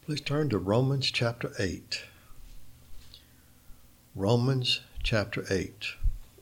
Please turn to Romans chapter 8. Romans chapter 8.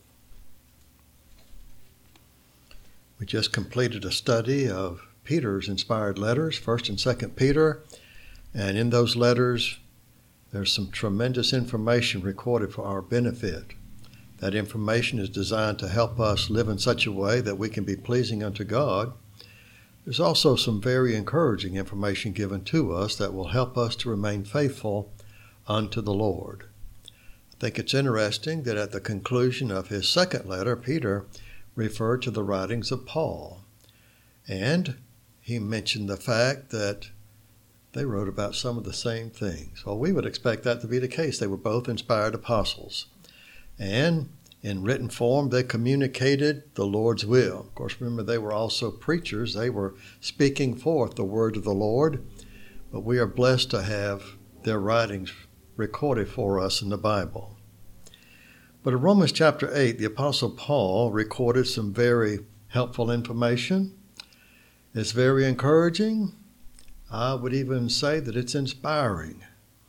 We just completed a study of Peter's inspired letters, 1st and 2nd Peter, and in those letters there's some tremendous information recorded for our benefit. That information is designed to help us live in such a way that we can be pleasing unto God. There's also some very encouraging information given to us that will help us to remain faithful unto the Lord. I think it's interesting that at the conclusion of his second letter, Peter referred to the writings of Paul. And he mentioned the fact that they wrote about some of the same things. Well, we would expect that to be the case. They were both inspired apostles. And in written form, they communicated the Lord's will. Of course, remember, they were also preachers. They were speaking forth the word of the Lord. But we are blessed to have their writings recorded for us in the Bible. But in Romans chapter 8, the Apostle Paul recorded some very helpful information. It's very encouraging. I would even say that it's inspiring.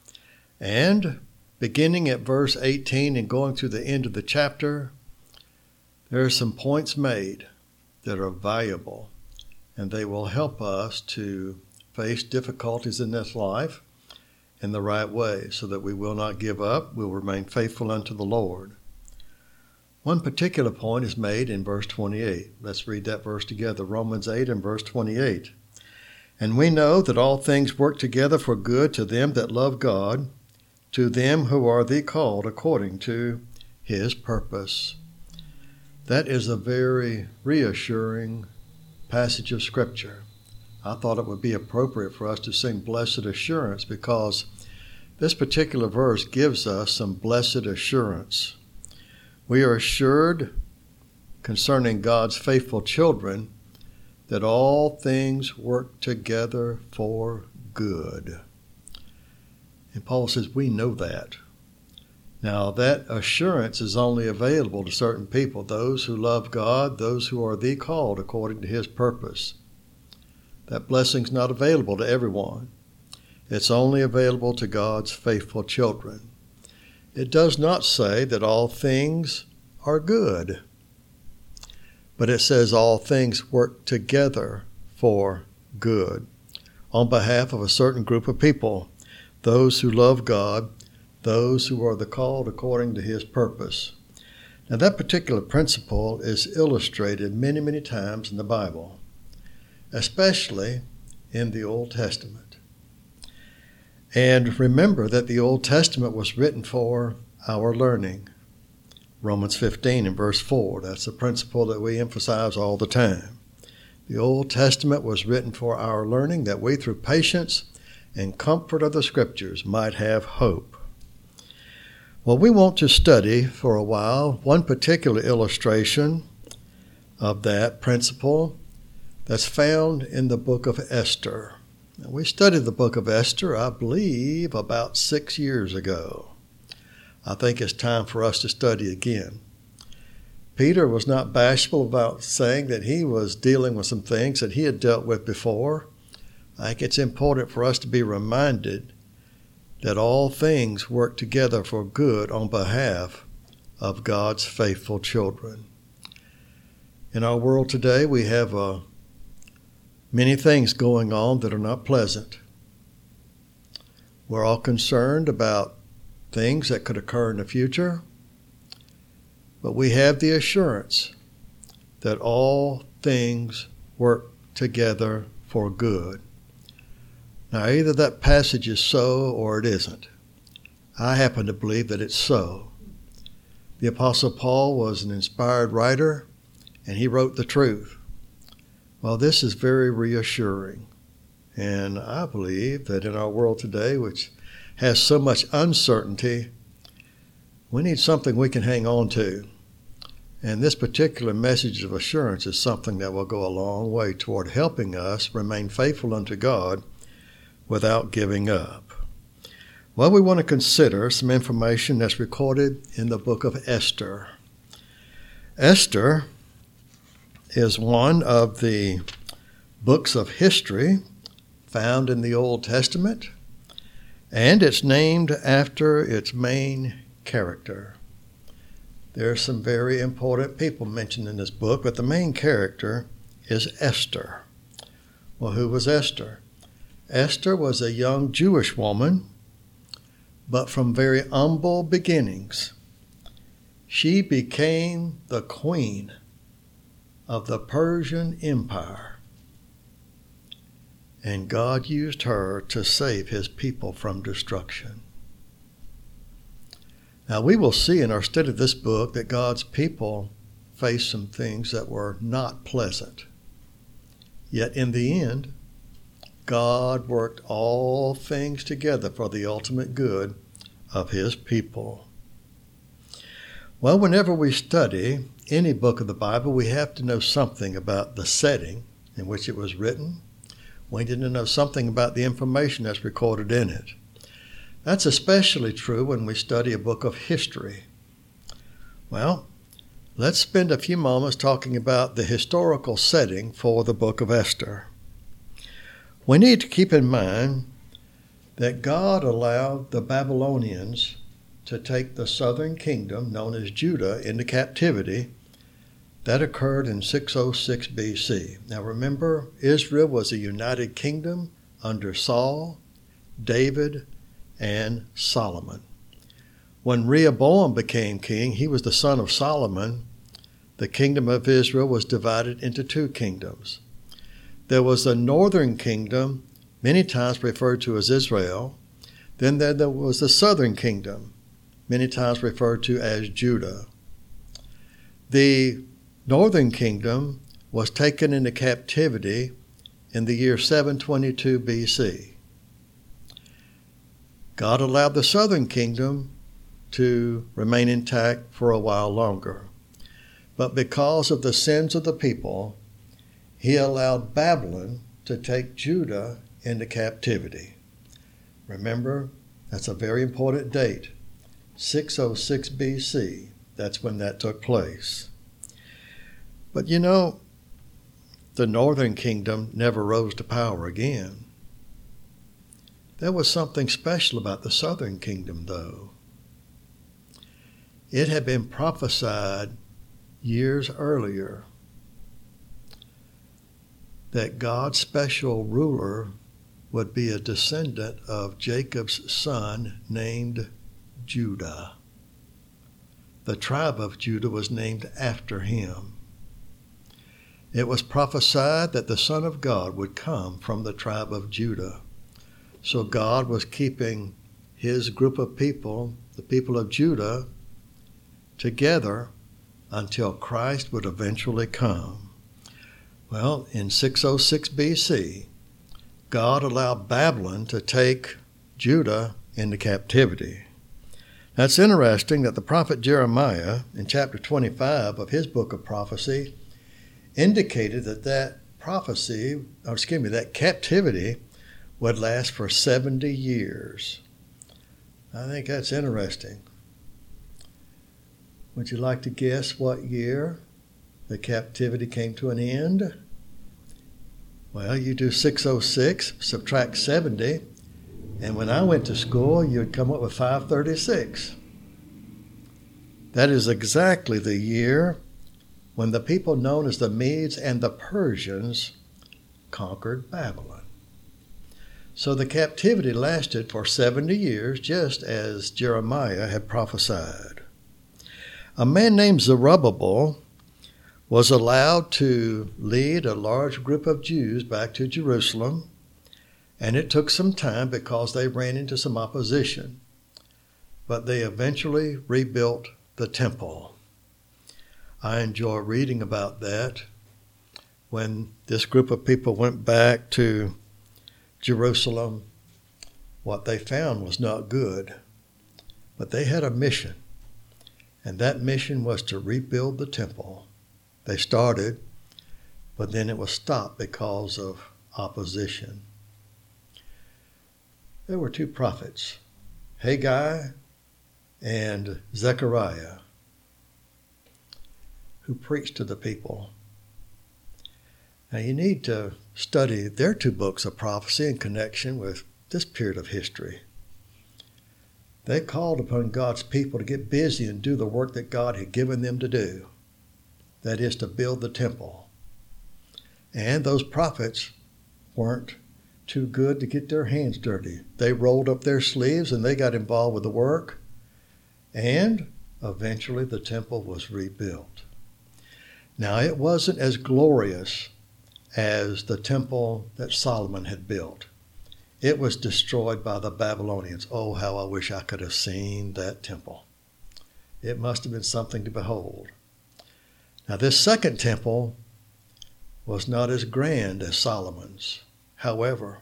And beginning at verse 18 and going through the end of the chapter, there are some points made that are valuable, and they will help us to face difficulties in this life in the right way so that we will not give up, we'll remain faithful unto the Lord. One particular point is made in verse 28. Let's read that verse together, Romans 8 and verse 28. And we know that all things work together for good to them that love God, to them who are the called according to his purpose. That is a very reassuring passage of Scripture. I thought it would be appropriate for us to sing Blessed Assurance because this particular verse gives us some blessed assurance. We are assured concerning God's faithful children that all things work together for good. And Paul says we know that. Now that assurance is only available to certain people, those who love God, those who are the called according to his purpose. That blessing's not available to everyone. It's only available to God's faithful children. It does not say that all things are good, but it says all things work together for good on behalf of a certain group of people, those who love God, those who are the called according to his purpose. Now that particular principle is illustrated many, many times in the Bible, especially in the Old Testament. And remember that the Old Testament was written for our learning. Romans 15 and verse 4, that's a principle that we emphasize all the time. The Old Testament was written for our learning, that we through patience and comfort of the Scriptures might have hope. Well, we want to study for a while one particular illustration of that principle that's found in the book of Esther. Now, we studied the book of Esther, I believe, about 6 years ago. I think it's time for us to study again. Peter was not bashful about saying that he was dealing with some things that he had dealt with before. I think it's important for us to be reminded that all things work together for good on behalf of God's faithful children. In our world today, we have many things going on that are not pleasant. We're all concerned about things that could occur in the future, but we have the assurance that all things work together for good. Now, either that passage is so or it isn't. I happen to believe that it's so. The Apostle Paul was an inspired writer, and he wrote the truth. Well, this is very reassuring. And I believe that in our world today, which has so much uncertainty, we need something we can hang on to. And this particular message of assurance is something that will go a long way toward helping us remain faithful unto God without giving up. Well, we want to consider some information that's recorded in the book of Esther. Esther is one of the books of history found in the Old Testament. And it's named after its main character. There are some very important people mentioned in this book, but the main character is Esther. Well, who was Esther? Esther was a young Jewish woman, but from very humble beginnings. She became the queen of the Persian Empire, and God used her to save his people from destruction. Now, we will see in our study of this book that God's people faced some things that were not pleasant. Yet in the end, God worked all things together for the ultimate good of his people. Well, whenever we study any book of the Bible, we have to know something about the setting in which it was written. We need to know something about the information that's recorded in it. That's especially true when we study a book of history. Well, let's spend a few moments talking about the historical setting for the book of Esther. We need to keep in mind that God allowed the Babylonians to take the southern kingdom, known as Judah, into captivity. That occurred in 606 BC. Now remember, Israel was a united kingdom under Saul, David, and Solomon. When Rehoboam became king, he was the son of Solomon. The kingdom of Israel was divided into two kingdoms. There was the northern kingdom, many times referred to as Israel. Then there was the southern kingdom, many times referred to as Judah. The northern kingdom was taken into captivity in the year 722 BC. God allowed the southern kingdom to remain intact for a while longer. But because of the sins of the people, he allowed Babylon to take Judah into captivity. Remember, that's a very important date, 606 BC. That's when that took place. But you know, the northern kingdom never rose to power again. There was something special about the southern kingdom, though. It had been prophesied years earlier that God's special ruler would be a descendant of Jacob's son named Judah. The tribe of Judah was named after him. It was prophesied that the Son of God would come from the tribe of Judah. So God was keeping his group of people, the people of Judah, together until Christ would eventually come. Well, in 606 BC, God allowed Babylon to take Judah into captivity. Now, it's interesting that the prophet Jeremiah, in chapter 25 of his book of prophecy, indicated that captivity would last for 70 years. I think that's interesting. Would you like to guess what year the captivity came to an end? Well, you do 606, subtract 70, and when I went to school, you'd come up with 536. That is exactly the year when the people known as the Medes and the Persians conquered Babylon. So the captivity lasted for 70 years, just as Jeremiah had prophesied. A man named Zerubbabel was allowed to lead a large group of Jews back to Jerusalem, and it took some time because they ran into some opposition. But they eventually rebuilt the temple. I enjoy reading about that. When this group of people went back to Jerusalem, what they found was not good. But they had a mission, and that mission was to rebuild the temple. They started, but then it was stopped because of opposition. There were two prophets, Haggai and Zechariah, who preached to the people. Now you need to study their two books of prophecy in connection with this period of history. they called upon God's people to get busy and do the work that God had given them to do. That is, to build the temple. And those prophets weren't too good to get their hands dirty. They rolled up their sleeves and they got involved with the work. And eventually the temple was rebuilt. Now, it wasn't as glorious as the temple that Solomon had built. It was destroyed by the Babylonians. Oh, how I wish I could have seen that temple. It must have been something to behold. Now, this second temple was not as grand as Solomon's. However,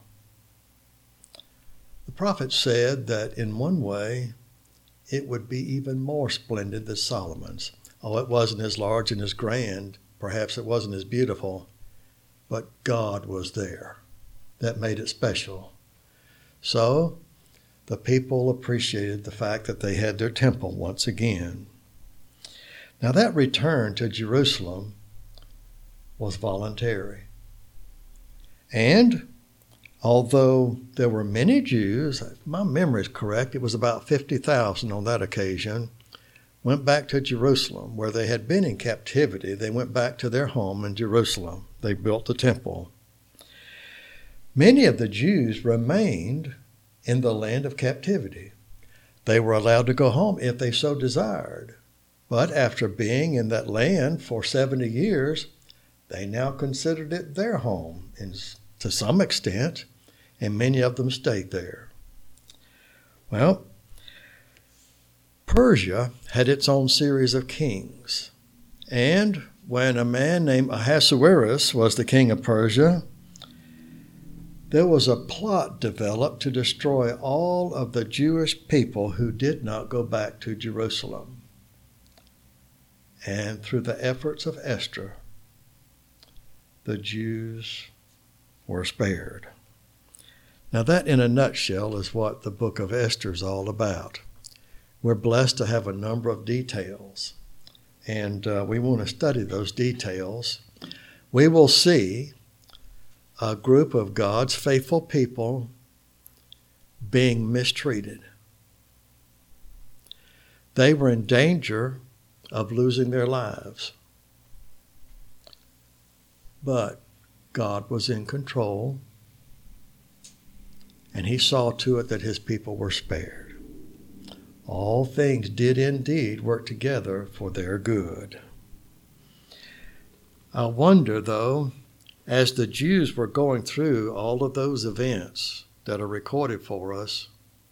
the prophet said that in one way, it would be even more splendid than Solomon's. Oh, it wasn't as large and as grand. Perhaps it wasn't as beautiful. But God was there. That made it special. So the people appreciated the fact that they had their temple once again. Now that return to Jerusalem was voluntary. And although there were many Jews, if my memory is correct, it was about 50,000 on that occasion, went back to Jerusalem where they had been in captivity. They went back to their home in Jerusalem. They built the temple. Many of the Jews remained in the land of captivity. They were allowed to go home if they so desired. But after being in that land for 70 years, they now considered it their home to some extent, and many of them stayed there. Well, Persia had its own series of kings. And when a man named Ahasuerus was the king of Persia, there was a plot developed to destroy all of the Jewish people who did not go back to Jerusalem. And through the efforts of Esther, the Jews were spared. Now that in a nutshell is what the book of Esther is all about. We're blessed to have a number of details, and we want to study those details. We will see a group of God's faithful people being mistreated. They were in danger of losing their lives. But God was in control, and he saw to it that his people were spared. All things did indeed work together for their good. I wonder, though, as the Jews were going through all of those events that are recorded for us,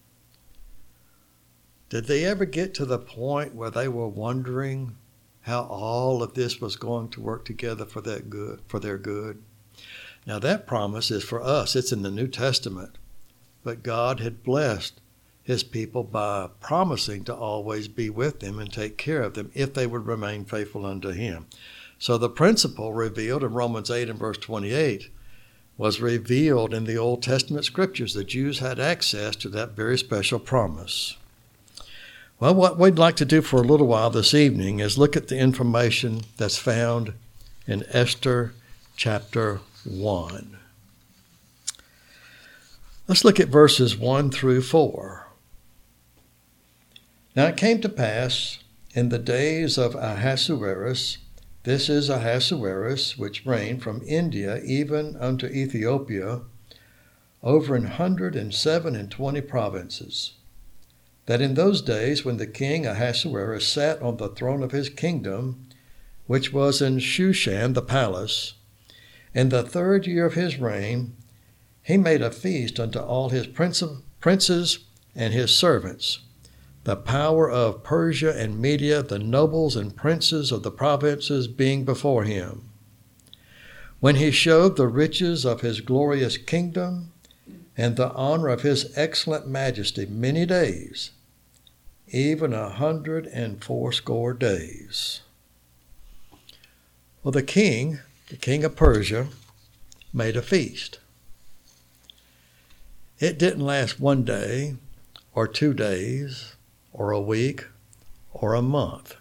did they ever get to the point where they were wondering how all of this was going to work together for their good? Now that promise is for us. It's in the New Testament. But God had blessed his people by promising to always be with them and take care of them if they would remain faithful unto him. So the principle revealed in Romans 8 and verse 28 was revealed in the Old Testament scriptures. The Jews had access to that very special promise. Well, what we'd like to do for a little while this evening is look at the information that's found in Esther chapter 1. Let's look at verses 1 through 4. Now it came to pass in the days of Ahasuerus, this is Ahasuerus, which reigned from India even unto Ethiopia, over 127 provinces, that in those days when the king Ahasuerus sat on the throne of his kingdom, which was in Shushan the palace, in the 3rd year of his reign, he made a feast unto all his princes and his servants, the power of Persia and Media, the nobles and princes of the provinces being before him. When he showed the riches of his glorious kingdom and the honor of his excellent majesty many days, even 180 days. Well, the king of Persia, made a feast. It didn't last one day or 2 days or a week or a month.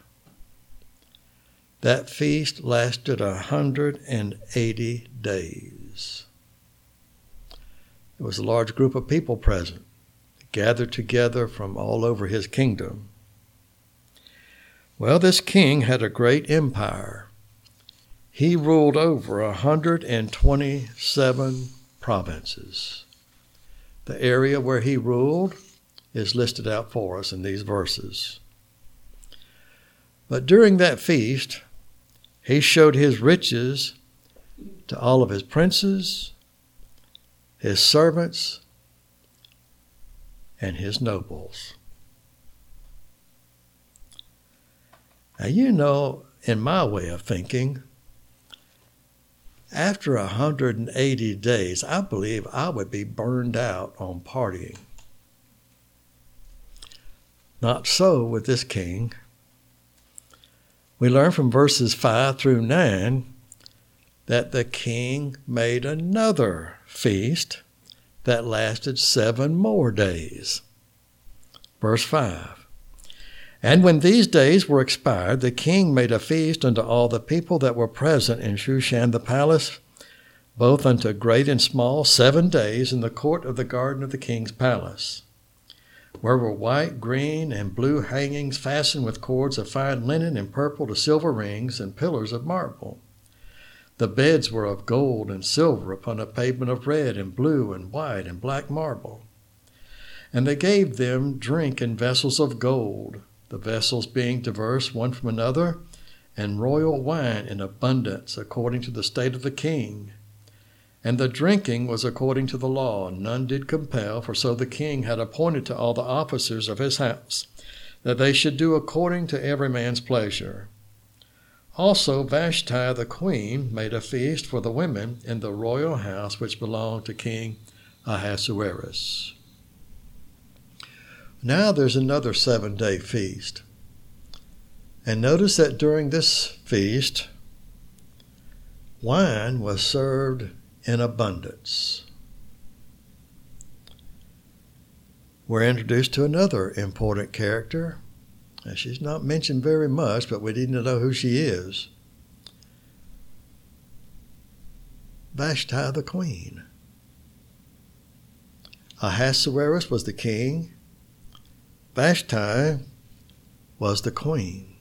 That feast lasted 180 days. There was a large group of people present. The gathered together from all over his kingdom. Well, this king had a great empire. He ruled over 127 provinces. The area where he ruled is listed out for us in these verses. But during that feast, he showed his riches to all of his princes, his servants, and his nobles. Now, you know, in my way of thinking, after 180 days, I believe I would be burned out on partying. Not so with this king. We learn from verses 5 through 9 that the king made another feast that lasted 7 more days. Verse 5. And when these days were expired, the king made a feast unto all the people that were present in Shushan the palace, both unto great and small, 7 days in the court of the garden of the king's palace, where were white, green, and blue hangings fastened with cords of fine linen and purple to silver rings and pillars of marble. The beds were of gold and silver upon a pavement of red and blue and white and black marble. And they gave them drink in vessels of gold, the vessels being diverse one from another, and royal wine in abundance according to the state of the king. And the drinking was according to the law, none did compel, for so the king had appointed to all the officers of his house, that they should do according to every man's pleasure. Also Vashti the queen made a feast for the women in the royal house which belonged to King Ahasuerus. Now there's another 7-day feast. And notice that during this feast, wine was served in abundance. We're introduced to another important character. Now, she's not mentioned very much, but we need to know who she is. Vashti the queen. Ahasuerus was the king. Vashti was the queen.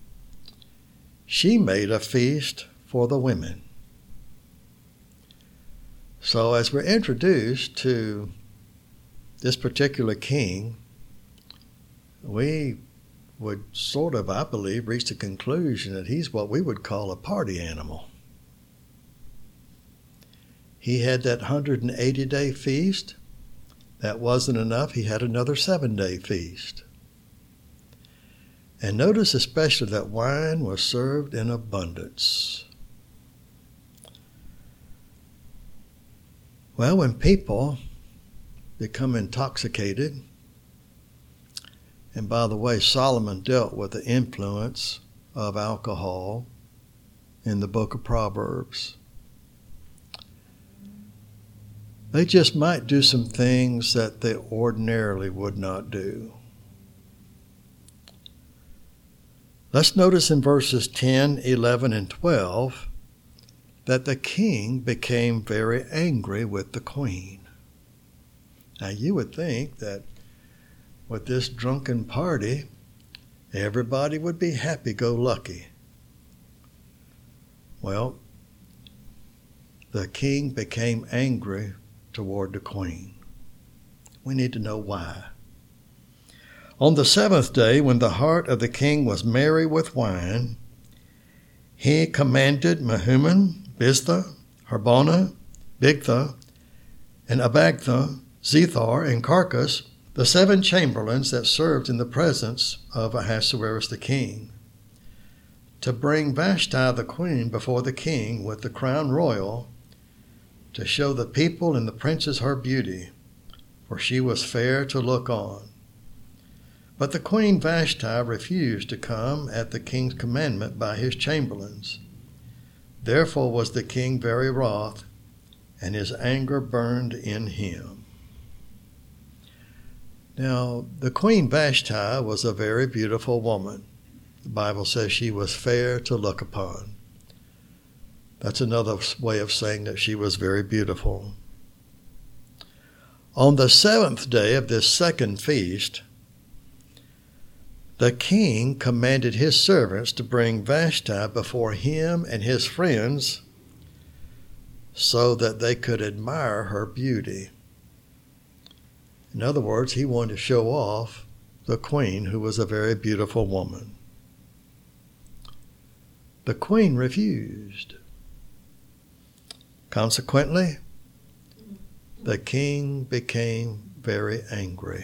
She made a feast for the women. So as we're introduced to this particular king, we would sort of, I believe, reach the conclusion that he's what we would call a party animal. He had that 180-day feast. That wasn't enough. He had another 7-day feast. And notice especially that wine was served in abundance. Well, when people become intoxicated, and by the way, Solomon dealt with the influence of alcohol in the book of Proverbs, they just might do some things that they ordinarily would not do. Let's notice in verses 10, 11, and 12 that the king became very angry with the queen. Now you would think that with this drunken party, everybody would be happy-go-lucky. Well, the king became angry toward the queen. We need to know why. On the 7th day, when the heart of the king was merry with wine, he commanded Mehuman, Biztha, Harbona, Bigtha, and Abagtha, Zethar, and Carcas, the 7 chamberlains that served in the presence of Ahasuerus the king, to bring Vashti the queen before the king with the crown royal, to show the people and the princes her beauty, for she was fair to look on. But the queen Vashti refused to come at the king's commandment by his chamberlains. Therefore was the king very wroth, and his anger burned in him. Now, the queen Vashti was a very beautiful woman. The Bible says she was fair to look upon. That's another way of saying that she was very beautiful. On the 7th day of this second feast, the king commanded his servants to bring Vashti before him and his friends so that they could admire her beauty. In other words, he wanted to show off the queen, who was a very beautiful woman. The queen refused. Consequently, the king became very angry.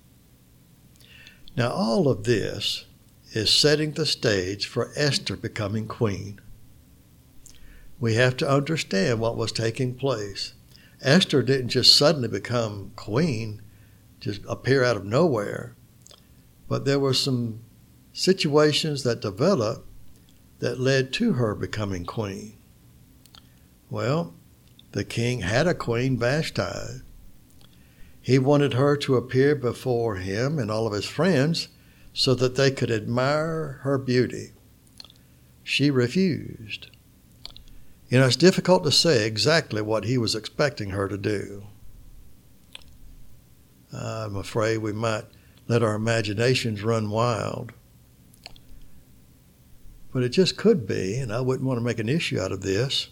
Now, all of this is setting the stage for Esther becoming queen. We have to understand what was taking place. Esther didn't just suddenly become queen, just appear out of nowhere, but there were some situations that developed that led to her becoming queen. Well, the king had a queen, Vashti. He wanted her to appear before him and all of his friends so that they could admire her beauty. She refused. You know, it's difficult to say exactly what he was expecting her to do. I'm afraid we might let our imaginations run wild. But it just could be, and I wouldn't want to make an issue out of this,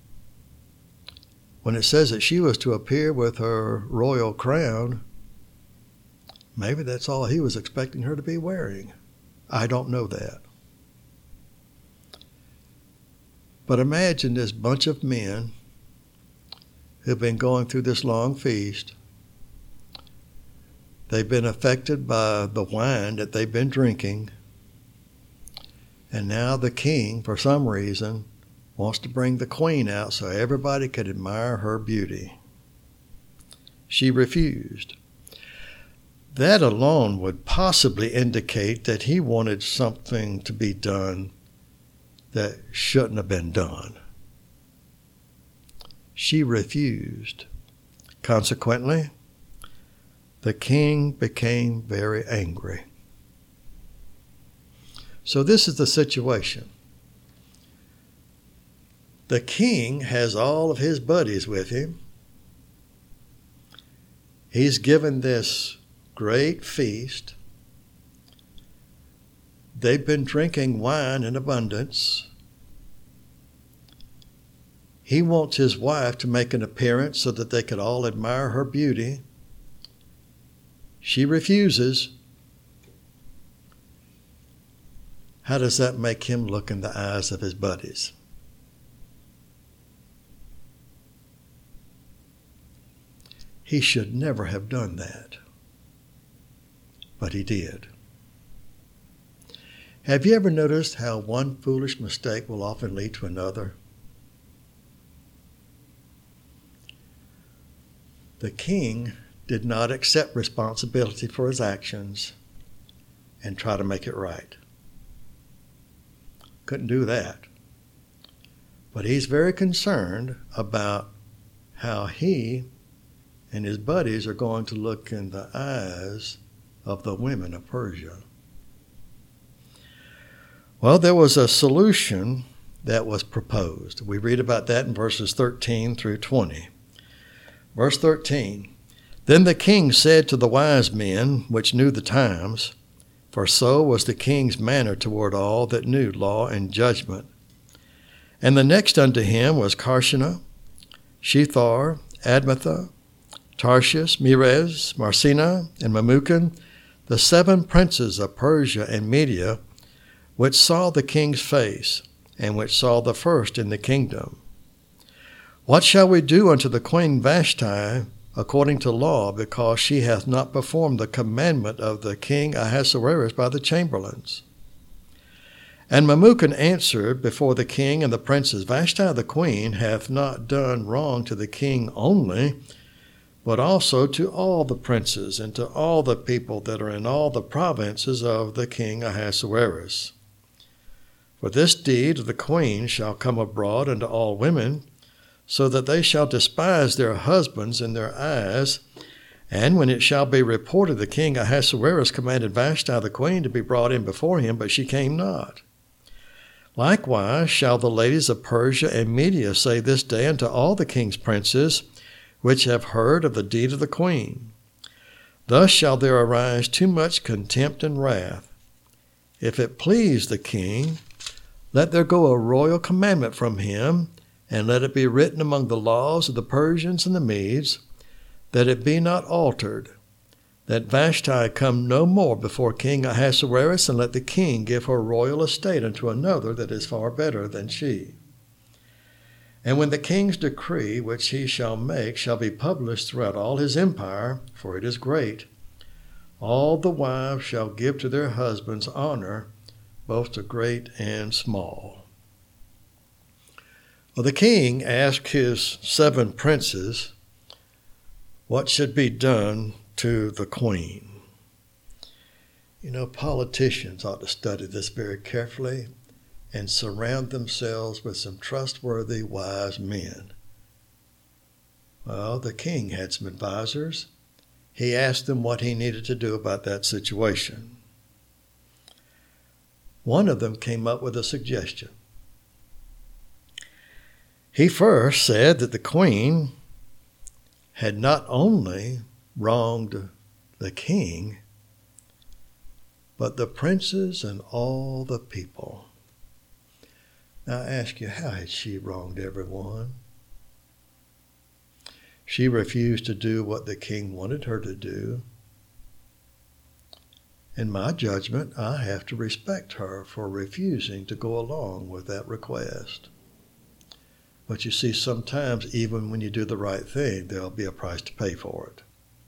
when it says that she was to appear with her royal crown, maybe that's all he was expecting her to be wearing. I don't know that. But imagine this bunch of men who've been going through this long feast. They've been affected by the wine that they've been drinking. And now the king, for some reason, wants to bring the queen out so everybody could admire her beauty. She refused. That alone would possibly indicate that he wanted something to be done that shouldn't have been done. She refused. Consequently, the king became very angry. So this is the situation. The king has all of his buddies with him. He's given this great feast. They've been drinking wine in abundance. He wants his wife to make an appearance so that they could all admire her beauty. She refuses. How does that make him look in the eyes of his buddies? He should never have done that. But he did. Have you ever noticed how one foolish mistake will often lead to another? The king did not accept responsibility for his actions and try to make it right. Couldn't do that. But he's very concerned about how he and his buddies are going to look in the eyes of the women of Persia. Well, there was a solution that was proposed. We read about that in verses 13 through 20. Verse 13, Then the king said to the wise men which knew the times, for so was the king's manner toward all that knew law and judgment. And the next unto him was Carshena, Shethar, Admatha, Tarshish, Meres, Marsena, and Memucan, the 7 princes of Persia and Media, which saw the king's face, and which saw the first in the kingdom. What shall we do unto the queen Vashti according to law, because she hath not performed the commandment of the king Ahasuerus by the chamberlains? And Memucan answered before the king and the princes, Vashti the queen hath not done wrong to the king only, but also to all the princes and to all the people that are in all the provinces of the king Ahasuerus. For this deed of the queen shall come abroad unto all women, so that they shall despise their husbands in their eyes. And when it shall be reported, the king Ahasuerus commanded Vashti the queen to be brought in before him, but she came not. Likewise shall the ladies of Persia and Media say this day unto all the king's princes, which have heard of the deed of the queen. Thus shall there arise too much contempt and wrath. If it please the king, let there go a royal commandment from him, and let it be written among the laws of the Persians and the Medes, that it be not altered, that Vashti come no more before King Ahasuerus, and let the king give her royal estate unto another that is far better than she. And when the king's decree which he shall make shall be published throughout all his empire, for it is great, all the wives shall give to their husbands honor, both to great and small. Well, the king asked his 7 princes what should be done to the queen. You know, politicians ought to study this very carefully and surround themselves with some trustworthy, wise men. Well, the king had some advisors. He asked them what he needed to do about that situation. One of them came up with a suggestion. He first said that the queen had not only wronged the king, but the princes and all the people. Now I ask you, how had she wronged everyone? She refused to do what the king wanted her to do. In my judgment, I have to respect her for refusing to go along with that request. But you see, sometimes even when you do the right thing, there'll be a price to pay for it.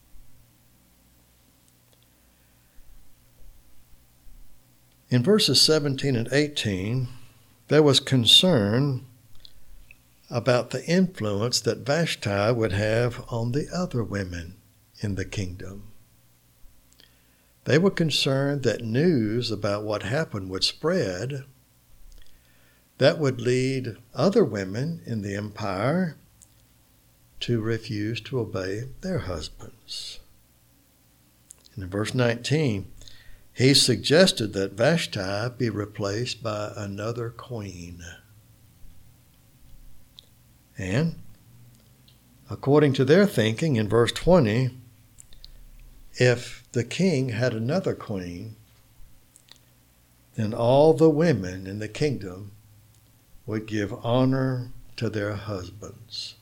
In verses 17 and 18, there was concern about the influence that Vashti would have on the other women in the kingdom. They were concerned that news about what happened would spread. That would lead other women in the empire to refuse to obey their husbands. And in verse 19, he suggested that Vashti be replaced by another queen. And according to their thinking, in verse 20, if the king had another queen, then all the women in the kingdom would give honor to their husbands.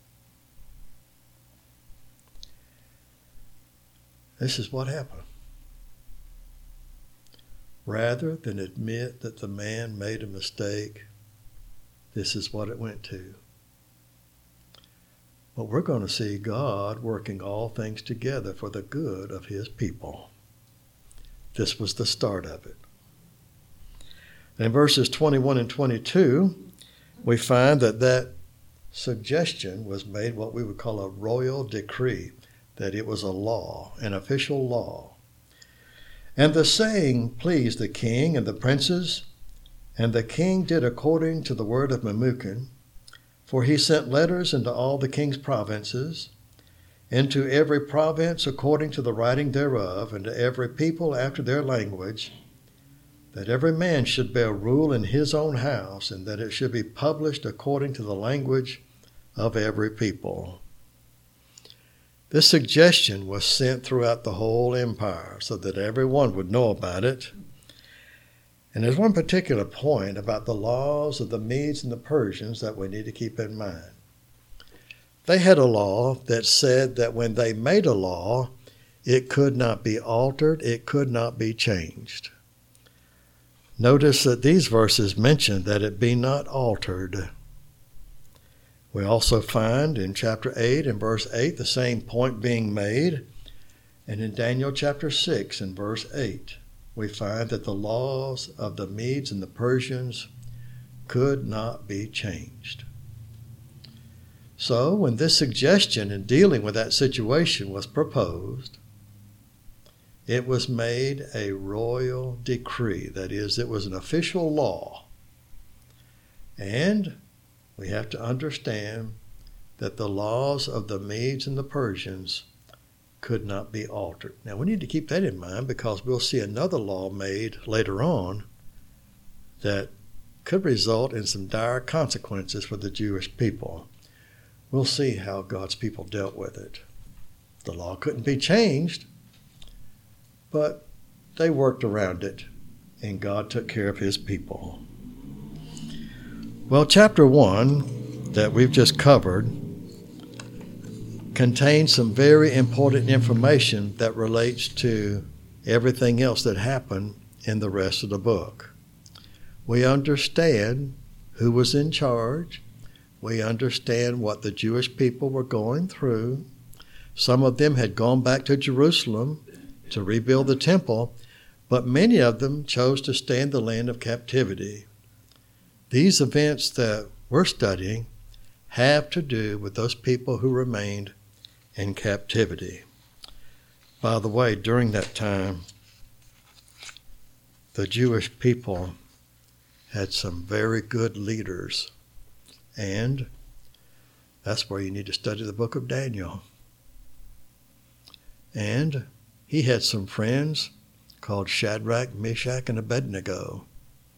This is what happened. Rather than admit that the man made a mistake, this is what it went to. But we're going to see God working all things together for the good of his people. This was the start of it. In verses 21 and 22, we find that suggestion was made what we would call a royal decree, that it was a law, an official law. And the saying pleased the king and the princes, and the king did according to the word of Memucan, for he sent letters into all the king's provinces, into every province according to the writing thereof, and to every people after their language, that every man should bear rule in his own house, and that it should be published according to the language of every people. This suggestion was sent throughout the whole empire so that everyone would know about it. And there's one particular point about the laws of the Medes and the Persians that we need to keep in mind. They had a law that said that when they made a law, it could not be altered, it could not be changed. Notice that these verses mention that it be not altered. We also find in chapter 8 and verse 8 the same point being made. And in Daniel chapter 6 and verse 8, we find that the laws of the Medes and the Persians could not be changed. So when this suggestion in dealing with that situation was proposed, it was made a royal decree. That is, it was an official law. And we have to understand that the laws of the Medes and the Persians could not be altered. Now, we need to keep that in mind because we'll see another law made later on that could result in some dire consequences for the Jewish people. we'll see how God's people dealt with it. The law couldn't be changed, but they worked around it, and God took care of his people. Well, chapter 1 that we've just covered contains some very important information that relates to everything else that happened in the rest of the book. We understand who was in charge. We understand what the Jewish people were going through. Some of them had gone back to Jerusalem to rebuild the temple, but many of them chose to stay in the land of captivity. These events that we're studying have to do with those people who remained in captivity. By the way, during that time, the Jewish people had some very good leaders, and that's where you need to study the book of Daniel. And he had some friends called Shadrach, Meshach, and Abednego.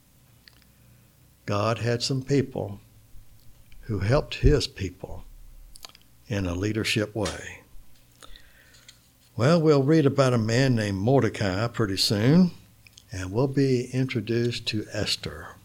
God had some people who helped his people in a leadership way. Well, we'll read about a man named Mordecai pretty soon, and we'll be introduced to Esther.